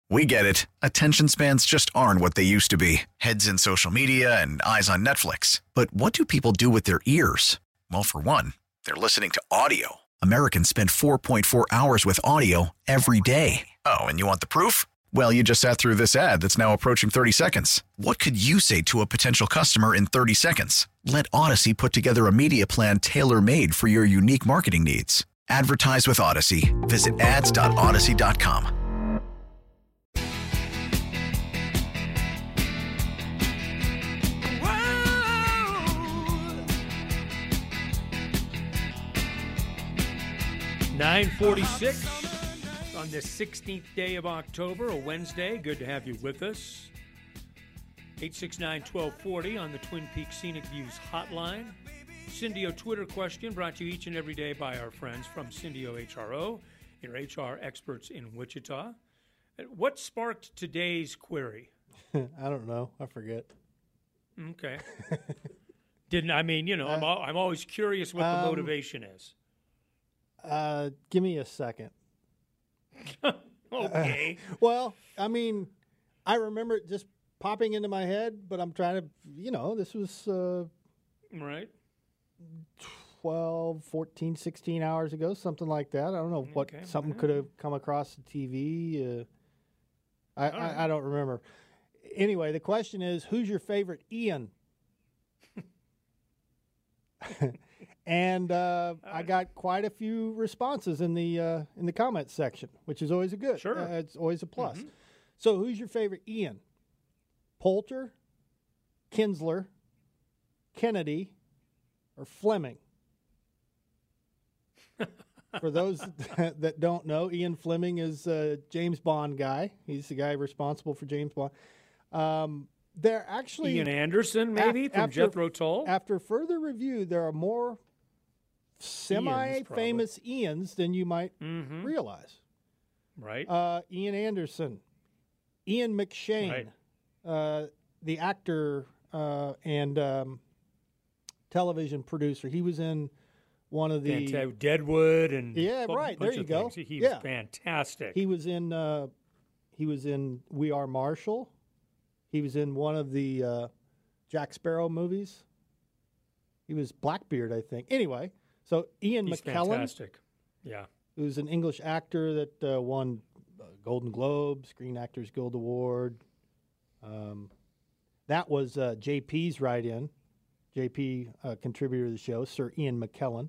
We get it. Attention spans just aren't what they used to be. Heads in social media and eyes on Netflix. But what do people do with their ears? Well, for one, they're listening to audio. Americans spend 4.4 hours with audio every day. Oh, and you want the proof? Well, you just sat through this ad that's now approaching 30 seconds. What could you say to a potential customer in 30 seconds? Let Odyssey put together a media plan tailor-made for your unique marketing needs. Advertise with Odyssey. Visit ads.odyssey.com. (9:46) on the 16th day of October, a Wednesday. Good to have you with us. 869-1240 on the Twin Peaks Scenic Views hotline. Cindio Twitter question brought to you each and every day by our friends from Cindio HRO, your HR experts in Wichita. What sparked today's query? I don't know. I forget. Okay. I'm always curious what the motivation is. Give me a second. Okay. Well, I mean, I remember it just popping into my head, but I'm trying to, this was Right. 12, 14, 16 hours ago, something like that. I don't know what something could have come across the TV. I don't remember. Anyway, the question is, who's your favorite Ian? And I got quite a few responses in the comments section, which is always a good. Sure. It's always a plus. Mm-hmm. So who's your favorite Ian? Poulter, Kinsler, Kennedy, or Fleming? For those that don't know, Ian Fleming is a James Bond guy. He's the guy responsible for James Bond. They're actually Ian Anderson, maybe, from Jethro Tull? After further review, there are more semi-famous Ians than you might realize. Right. Ian Anderson, Ian McShane, the actor and television producer. He was in one of the Deadwood and there you go. He was fantastic. He was in We Are Marshall. He was in one of the Jack Sparrow movies. He was Blackbeard, I think. Anyway, so Ian McKellen. Fantastic. Yeah. Who's an English actor that won Golden Globe, Screen Actors Guild Award. That was JP's write-in. JP, contributor to the show, Sir Ian McKellen.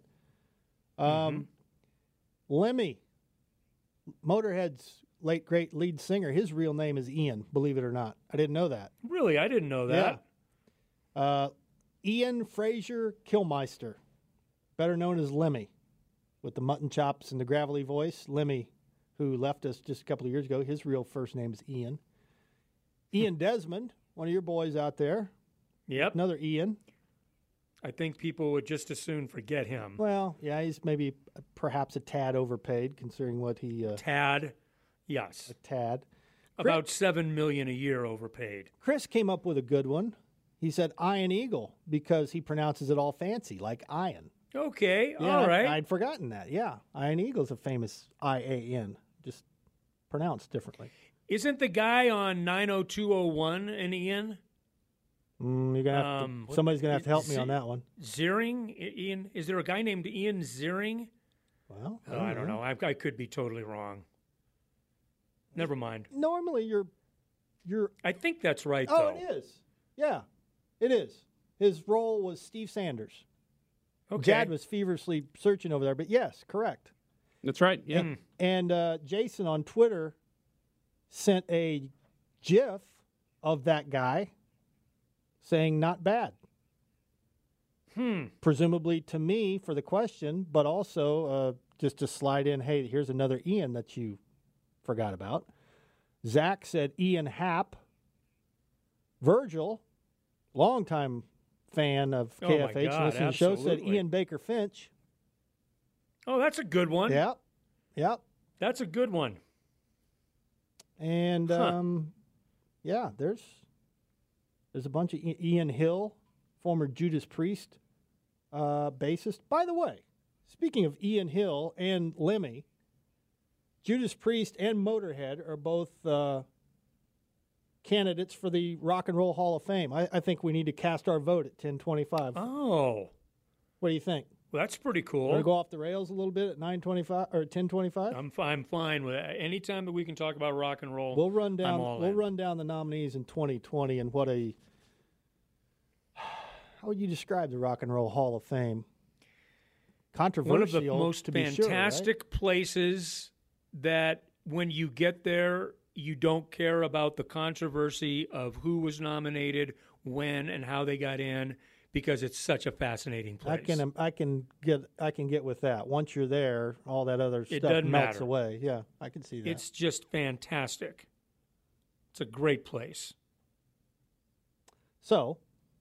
Lemmy, Motorhead's late great lead singer, his real name is Ian, believe it or not. I didn't know that. Really? I didn't know that. Yeah. Ian Fraser Kilmeister, better known as Lemmy, with the mutton chops and the gravelly voice. Lemmy, who left us just a couple of years ago, his real first name is Ian. Ian Desmond, one of your boys out there. Yep. Another Ian. I think people would just as soon forget him. Well, yeah, he's maybe perhaps a tad overpaid considering what he... Tad, yes. A tad. About $7 million a year overpaid. Chris came up with a good one. He said Iron Eagle because he pronounces it all fancy, like iron. Okay, yeah, all right. I'd forgotten that, yeah. Iron Eagle's a famous I-A-N, just pronounced differently. Isn't the guy on 90201 an Ian? You're gonna have somebody's going to have to help me on that one. Ziering? Ian? Is there a guy named Ian Ziering? Well, I don't know. I could be totally wrong. Never mind. Normally, you're. I think that's right, though. Oh, it is. Yeah, it is. His role was Steve Sanders. Okay. Jad was feverishly searching over there, but yes, correct. That's right. Yeah. And Jason on Twitter sent a GIF of that guy saying not bad. Presumably to me for the question, but also just to slide in, hey, here's another Ian that you forgot about. Zach said Ian Happ. Virgil, longtime fan of KFH, listening to the show, said Ian Baker Finch. Oh, that's a good one. Yep. That's a good one. And, yeah, there's a bunch of Ian Hill, former Judas Priest bassist. By the way, speaking of Ian Hill and Lemmy, Judas Priest and Motorhead are both candidates for the Rock and Roll Hall of Fame. I think we need to cast our vote at 10:25. Oh. What do you think? Well, that's pretty cool. Want to go off the rails a little bit at 9:25 or 10:25? I'm fine with it. Anytime that we can talk about rock and roll, We'll run down. I'm all We'll in. run down the nominees in 2020 and what a. How would you describe the Rock and Roll Hall of Fame? Controversial. One of the most to be sure, right? fantastic places that when you get there, you don't care about the controversy of who was nominated, when, and how they got in, because it's such a fascinating place. I can get with that. Once you're there, all that other stuff doesn't melts matter. away. Yeah, I can see that. It's just fantastic. It's a great place. So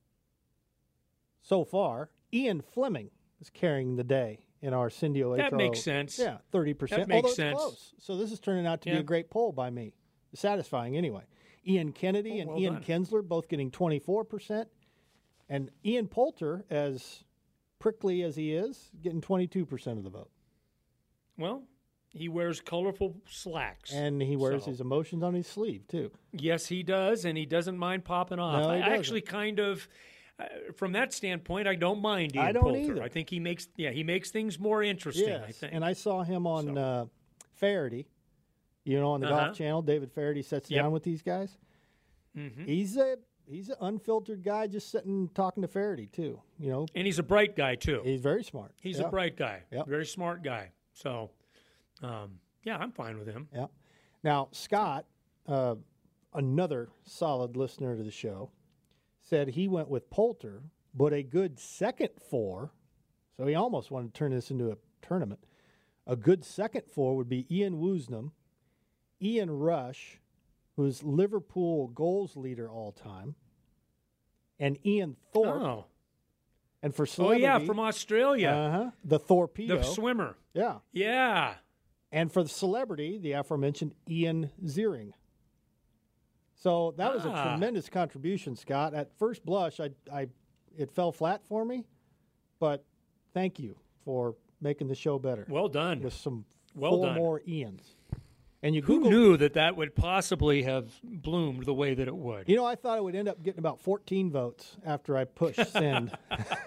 far, Ian Fleming is carrying the day in our Cindio That HRO. makes sense. Yeah, 30%. That makes although it's sense. close. So this is turning out to be Yeah. a great poll by me. Satisfying anyway. Ian Kennedy and well Ian done. Kinsler both getting 24%. And Ian Poulter, as prickly as he is, getting 22% of the vote. Well, he wears colorful slacks. And he wears So- his emotions on his sleeve, too. Yes, he does, and he doesn't mind popping off. No, he I doesn't. actually kind of, from that standpoint, I don't mind Ian I don't Poulter. either. I think he makes things more interesting, I think. And I saw him on Faraday, on the Golf Channel. David Faraday sits Yep. down with these guys. Mm-hmm. He's an unfiltered guy just sitting talking to Faraday, too. And he's a bright guy, too. He's very smart. He's Yeah. a bright guy, Yep. very smart guy. So, yeah, I'm fine with him. Yeah. Now, Scott, another solid listener to the show, said he went with Poulter, but a good second four, so he almost wanted to turn this into a tournament. A good second four would be Ian Woosnam, Ian Rush, who's Liverpool goals leader all time, and Ian Thorpe. Oh, And for celebrity, from Australia, the Torpedo. the swimmer. Yeah. Yeah. And for the celebrity, the aforementioned Ian Ziering. So that was a tremendous contribution, Scott. At first blush, it fell flat for me, but thank you for making the show better. Well done. With some Well four done. more Ians. And you Who Google, knew that would possibly have bloomed the way that it would? I thought I would end up getting about 14 votes after I pushed send.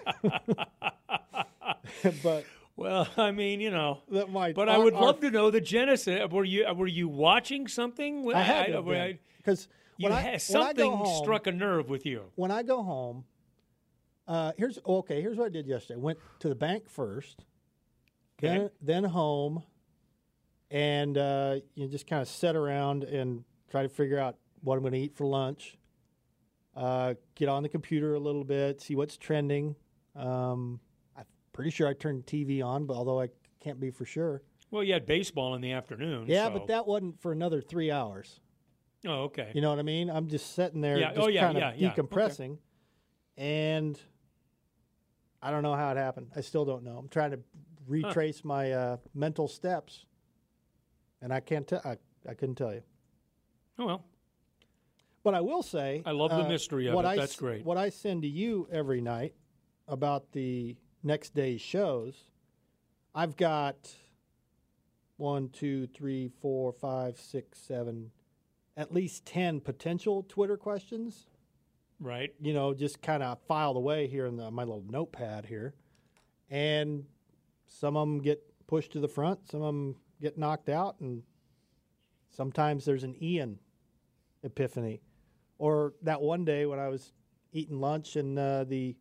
But Well, I mean, that might. But I would love to know the genesis. Were you watching something? I had to because something struck a nerve with you. When I go home, here's what I did yesterday. Went to the bank first, Okay. then home, and just kind of sit around and try to figure out what I'm going to eat for lunch. Get on the computer a little bit, see what's trending. I'm pretty sure I turned the TV on, but although I can't be for sure. Well, you had baseball in the afternoon. Yeah, so- but that wasn't for another 3 hours. Oh, okay. You know what I mean? I'm just sitting there, Yeah. just kind of yeah. decompressing, and I don't know how it happened. I still don't know. I'm trying to retrace my mental steps, and I can't tell. I couldn't tell you. Oh well. But I will say, I love the mystery of it. That's great. What I send to you every night about the next day's shows, I've got 1, 2, 3, 4, 5, 6, 7, at least 10 potential Twitter questions. Right. Just kind of filed away here in my little notepad here. And some of them get pushed to the front, some of them get knocked out, and sometimes there's an Ian epiphany. Or that one day when I was eating lunch and the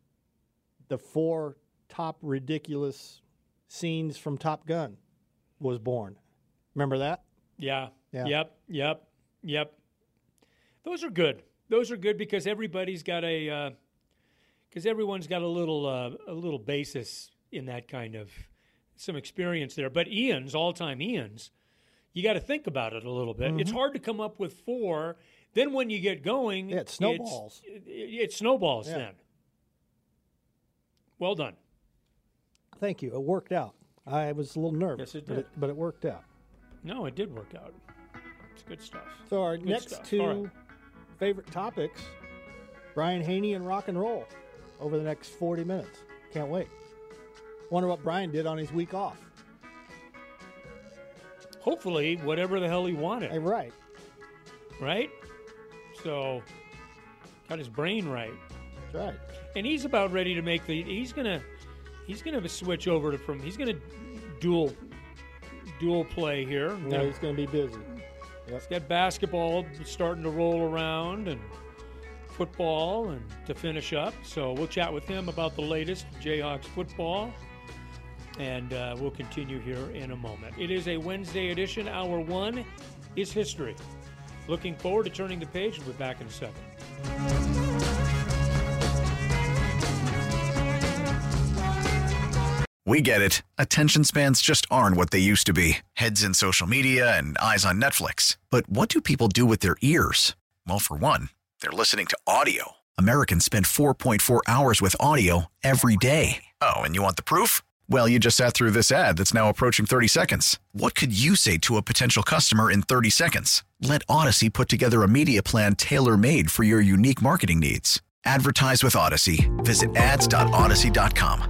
4 top ridiculous scenes from Top Gun was born. Remember that? Yeah. Yeah. Yep. Those are good. Those are good because everybody's got everyone's got a little basis in that kind of some experience there. But all-time Ian's, you got to think about it a little bit. It's hard to come up with 4. Then when you get going, It snowballs. It snowballs Yeah. then. Well done. Thank you. It worked out. I was a little nervous, Yes, it did. but it worked out. No, it did work out. It's good stuff. So our Good next stuff. 2 All right. favorite topics, Brian Haney and rock and roll, over the next 40 minutes. Can't wait. Wonder what Brian did on his week off. hopefully, whatever the hell he wanted. Hey, right. Right? So, got his brain right. That's right. And he's about ready to make he's gonna switch over he's gonna dual play here. No, he's gonna be busy. He's got basketball starting to roll around and football and to finish up. So we'll chat with him about the latest Jayhawks football. And we'll continue here in a moment. It is a Wednesday edition. Hour 1 is history. Looking forward to turning the page. We'll be back in a second. We get it. Attention spans just aren't what they used to be. Heads in social media and eyes on Netflix. But what do people do with their ears? Well, for one, they're listening to audio. Americans spend 4.4 hours with audio every day. Oh, and you want the proof? Well, you just sat through this ad that's now approaching 30 seconds. What could you say to a potential customer in 30 seconds? Let Odyssey put together a media plan tailor-made for your unique marketing needs. Advertise with Odyssey. Visit ads.odyssey.com.